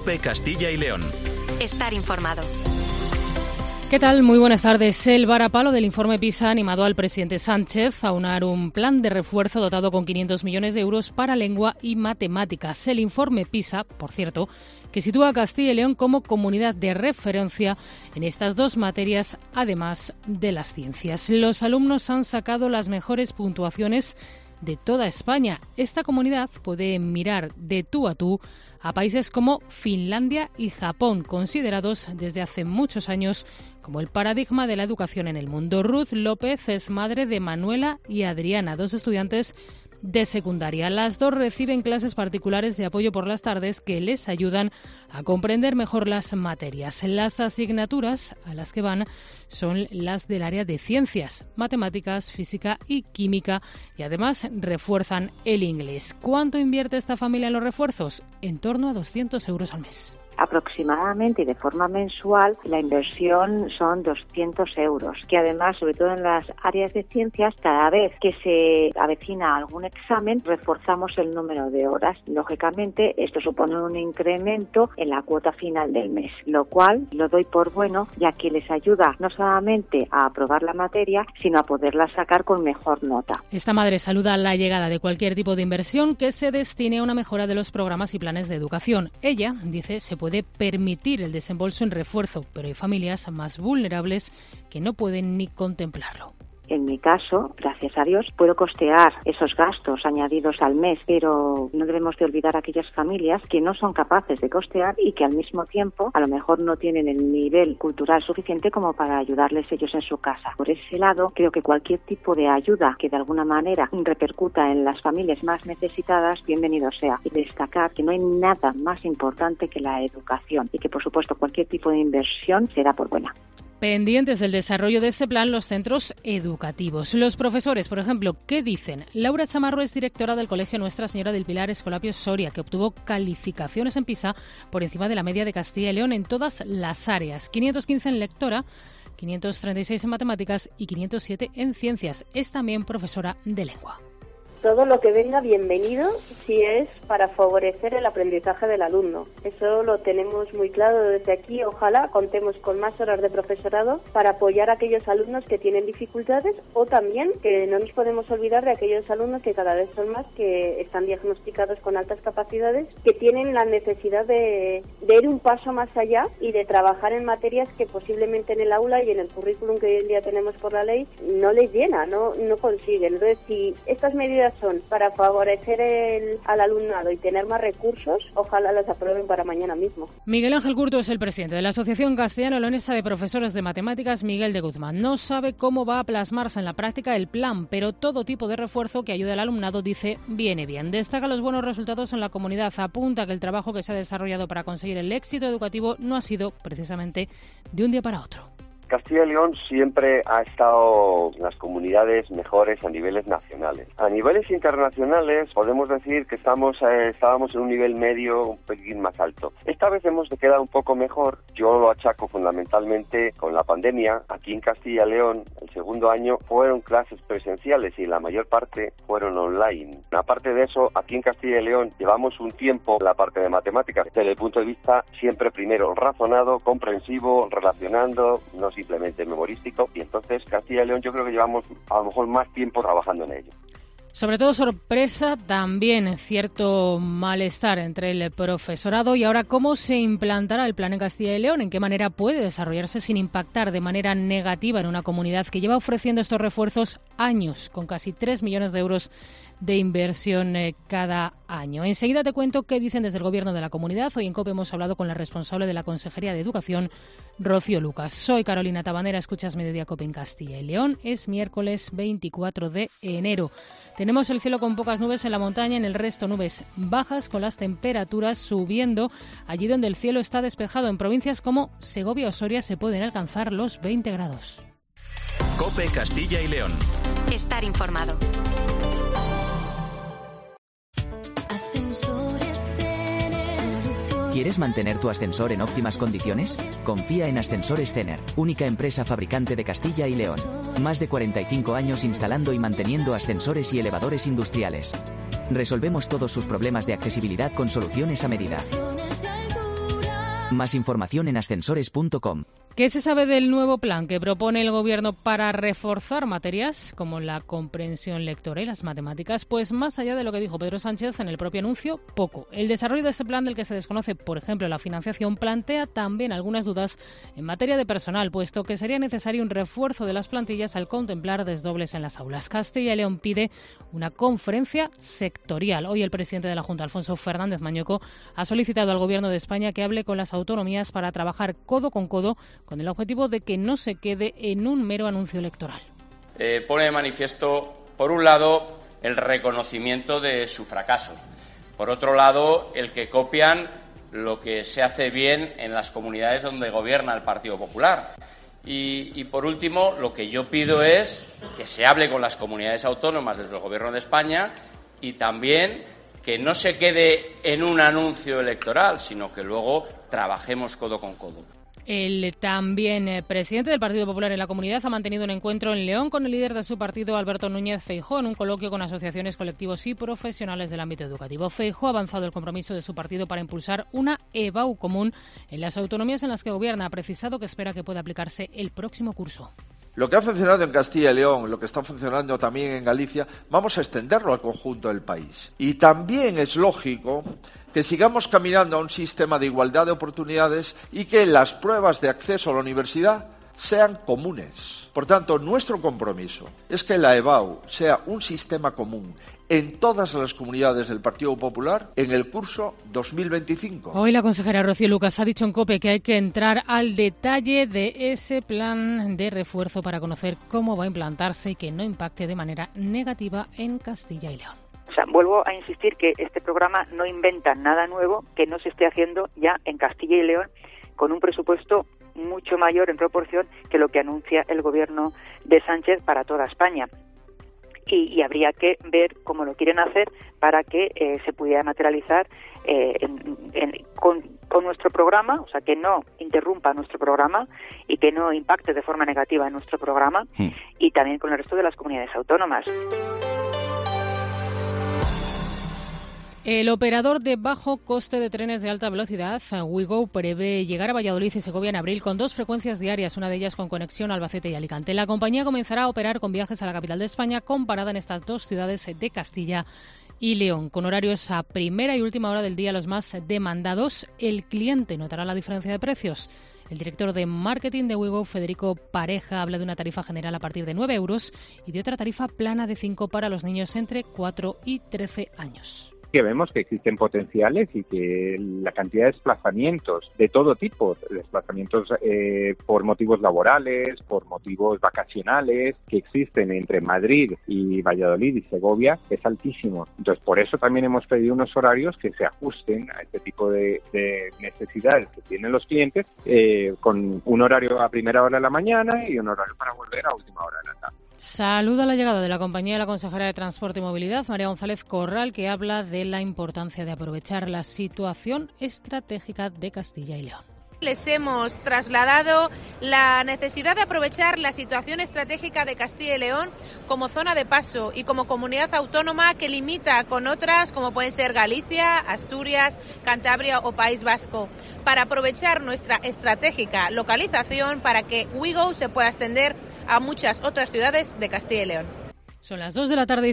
COPE Castilla y León. Estar informado. ¿Qué tal? Muy buenas tardes. El varapalo del informe PISA ha animado al presidente Sánchez a aunar un plan de refuerzo dotado con 500 millones de euros para lengua y matemáticas. El informe PISA, por cierto, que sitúa a Castilla y León como comunidad de referencia en estas dos materias, además de las ciencias. Los alumnos han sacado las mejores puntuaciones de toda España. Esta comunidad puede mirar de tú a tú a países como Finlandia y Japón, considerados desde hace muchos años como el paradigma de la educación en el mundo. Ruth López es madre de Manuela y Adriana, dos estudiantes de secundaria. Las dos reciben clases particulares de apoyo por las tardes que les ayudan a comprender mejor las materias. Las asignaturas a las que van son las del área de ciencias, matemáticas, física y química, y además refuerzan el inglés. ¿Cuánto invierte esta familia en los refuerzos? En torno a 200 euros al mes. Aproximadamente y de forma mensual la inversión son 200 euros, que además, sobre todo en las áreas de ciencias, cada vez que se avecina algún examen, reforzamos el número de horas. Lógicamente, esto supone un incremento en la cuota final del mes, lo cual lo doy por bueno, ya que les ayuda no solamente a aprobar la materia, sino a poderla sacar con mejor nota. Esta madre saluda la llegada de cualquier tipo de inversión que se destine a una mejora de los programas y planes de educación. Ella dice se puede permitir el desembolso en refuerzo, pero hay familias más vulnerables que no pueden ni contemplarlo. En mi caso, gracias a Dios, puedo costear esos gastos añadidos al mes, pero no debemos de olvidar a aquellas familias que no son capaces de costear y que al mismo tiempo a lo mejor no tienen el nivel cultural suficiente como para ayudarles ellos en su casa. Por ese lado, creo que cualquier tipo de ayuda que de alguna manera repercuta en las familias más necesitadas, bienvenido sea. Y destacar que no hay nada más importante que la educación y que, por supuesto, cualquier tipo de inversión será por buena. Pendientes del desarrollo de este plan, los centros educativos. Los profesores, por ejemplo, ¿qué dicen? Laura Chamarro es directora del Colegio Nuestra Señora del Pilar Escolapios Soria, que obtuvo calificaciones en PISA por encima de la media de Castilla y León en todas las áreas. 515 en lectora, 536 en matemáticas y 507 en ciencias. Es también profesora de lengua. Todo lo que venga bienvenido si es para favorecer el aprendizaje del alumno. Eso lo tenemos muy claro desde aquí. Ojalá contemos con más horas de profesorado para apoyar a aquellos alumnos que tienen dificultades, o también que no nos podemos olvidar de aquellos alumnos que cada vez son más, que están diagnosticados con altas capacidades, que tienen la necesidad de ir un paso más allá y de trabajar en materias que posiblemente en el aula y en el currículum que hoy en día tenemos por la ley no les llena, no consiguen. Entonces, si estas medidas son para favorecer al alumnado y tener más recursos, ojalá las aprueben para mañana mismo. Miguel Ángel Curto es el presidente de la Asociación Castellano-Leonesa de Profesores de Matemáticas, Miguel de Guzmán. No sabe cómo va a plasmarse en la práctica el plan, pero todo tipo de refuerzo que ayude al alumnado, dice, viene bien. Destaca los buenos resultados en la comunidad. Apunta que el trabajo que se ha desarrollado para conseguir el éxito educativo no ha sido precisamente de un día para otro. Castilla y León siempre ha estado en las comunidades mejores a niveles nacionales. A niveles internacionales podemos decir que estábamos en un nivel medio un poquitín más alto. Esta vez hemos quedado un poco mejor. Yo lo achaco fundamentalmente con la pandemia. Aquí en Castilla y León, el segundo año fueron clases presenciales y la mayor parte fueron online. Aparte de eso, aquí en Castilla y León llevamos un tiempo en la parte de matemáticas desde el punto de vista siempre primero razonado, comprensivo, relacionando, no simplemente memorístico, y entonces Castilla y León yo creo que llevamos a lo mejor más tiempo trabajando en ello. Sobre todo sorpresa, también cierto malestar entre el profesorado. Y ahora, ¿cómo se implantará el plan en Castilla y León? ¿En qué manera puede desarrollarse sin impactar de manera negativa en una comunidad que lleva ofreciendo estos refuerzos años, con casi 3 millones de euros de inversión cada año? Enseguida te cuento qué dicen desde el Gobierno de la comunidad. Hoy en COPE hemos hablado con la responsable de la Consejería de Educación, Rocío Lucas. Soy Carolina Tabanera, escuchas Mediodía COPE en Castilla y León. Es miércoles 24 de enero. Tenemos el cielo con pocas nubes en la montaña, en el resto nubes bajas, con las temperaturas subiendo. Allí donde el cielo está despejado, en provincias como Segovia o Soria, se pueden alcanzar los 20 grados. COPE Castilla y León. Estar informado. ¿Quieres mantener tu ascensor en óptimas condiciones? Confía en Ascensores Cener, única empresa fabricante de Castilla y León. Más de 45 años instalando y manteniendo ascensores y elevadores industriales. Resolvemos todos sus problemas de accesibilidad con soluciones a medida. Más información en ascensores.com. ¿Qué se sabe del nuevo plan que propone el Gobierno para reforzar materias como la comprensión lectora y las matemáticas? Pues más allá de lo que dijo Pedro Sánchez en el propio anuncio, poco. El desarrollo de ese plan, del que se desconoce, por ejemplo, la financiación, plantea también algunas dudas en materia de personal, puesto que sería necesario un refuerzo de las plantillas al contemplar desdobles en las aulas. Castilla y León pide una conferencia sectorial. Hoy el presidente de la Junta, Alfonso Fernández Mañueco, ha solicitado al Gobierno de España que hable con las autonomías para trabajar codo con codo con el objetivo de que no se quede en un mero anuncio electoral. Pone de manifiesto, por un lado, el reconocimiento de su fracaso. Por otro lado, el que copian lo que se hace bien en las comunidades donde gobierna el Partido Popular. Y por último, lo que yo pido es que se hable con las comunidades autónomas desde el Gobierno de España y también que no se quede en un anuncio electoral, sino que luego trabajemos codo con codo. El también presidente del Partido Popular en la comunidad ha mantenido un encuentro en León con el líder de su partido, Alberto Núñez Feijóo, en un coloquio con asociaciones, colectivos y profesionales del ámbito educativo. Feijóo ha avanzado el compromiso de su partido para impulsar una EBAU común en las autonomías en las que gobierna. Ha precisado que espera que pueda aplicarse el próximo curso. Lo que ha funcionado en Castilla y León, lo que está funcionando también en Galicia, vamos a extenderlo al conjunto del país. Y también es lógico que sigamos caminando a un sistema de igualdad de oportunidades y que las pruebas de acceso a la universidad sean comunes. Por tanto, nuestro compromiso es que la EBAU sea un sistema común en todas las comunidades del Partido Popular en el curso 2025. Hoy la consejera Rocío Lucas ha dicho en COPE que hay que entrar al detalle de ese plan de refuerzo para conocer cómo va a implantarse y que no impacte de manera negativa en Castilla y León. O sea, vuelvo a insistir que este programa no inventa nada nuevo que no se esté haciendo ya en Castilla y León con un presupuesto mucho mayor en proporción que lo que anuncia el gobierno de Sánchez para toda España. Y habría que ver cómo lo quieren hacer para que se pudiera materializar con nuestro programa, o sea, que no interrumpa nuestro programa y que no impacte de forma negativa en nuestro programa, y también con el resto de las comunidades autónomas. El operador de bajo coste de trenes de alta velocidad, Ouigo, prevé llegar a Valladolid y Segovia en abril con 2 frecuencias diarias, una de ellas con conexión a Albacete y Alicante. La compañía comenzará a operar con viajes a la capital de España, comparada en estas 2 ciudades de Castilla y León, con horarios a primera y última hora del día los más demandados. El cliente notará la diferencia de precios. El director de marketing de Ouigo, Federico Pareja, habla de una tarifa general a partir de 9 euros y de otra tarifa plana de 5 para los niños entre 4 y 13 años. Que vemos que existen potenciales y que la cantidad de desplazamientos de todo tipo, desplazamientos por motivos laborales, por motivos vacacionales, que existen entre Madrid y Valladolid y Segovia, es altísimo. Entonces, por eso también hemos pedido unos horarios que se ajusten a este tipo de necesidades que tienen los clientes, con un horario a primera hora de la mañana y un horario para volver a última hora de la tarde. Saluda la llegada de la compañía la consejera de Transporte y Movilidad, María González Corral, que habla de la importancia de aprovechar la situación estratégica de Castilla y León. Les hemos trasladado la necesidad de aprovechar la situación estratégica de Castilla y León como zona de paso y como comunidad autónoma que limita con otras como pueden ser Galicia, Asturias, Cantabria o País Vasco, para aprovechar nuestra estratégica localización para que Ouigo se pueda extender a muchas otras ciudades de Castilla y León. Son las 2 de la tarde y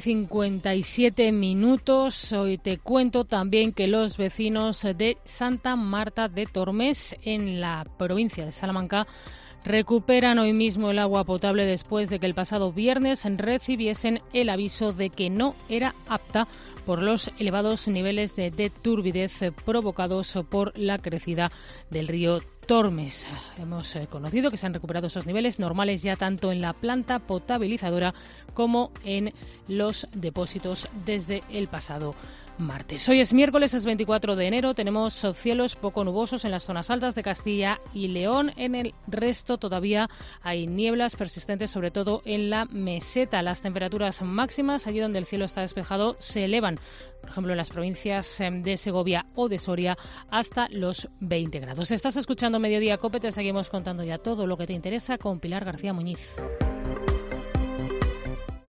57 minutos. Hoy te cuento también que los vecinos de Santa Marta de Tormes, en la provincia de Salamanca, recuperan hoy mismo el agua potable después de que el pasado viernes recibiesen el aviso de que no era apta por los elevados niveles de turbidez provocados por la crecida del río Tormes. Hemos conocido que se han recuperado esos niveles normales ya tanto en la planta potabilizadora como en los depósitos desde el pasado martes. Hoy es miércoles, es 24 de enero. Tenemos cielos poco nubosos en las zonas altas de Castilla y León. En el resto todavía hay nieblas persistentes, sobre todo en la meseta. Las temperaturas máximas, allí donde el cielo está despejado, se elevan. Por ejemplo, en las provincias de Segovia o de Soria, hasta los 20 grados. Estás escuchando Mediodía COPE, te seguimos contando ya todo lo que te interesa con Pilar García Muñiz.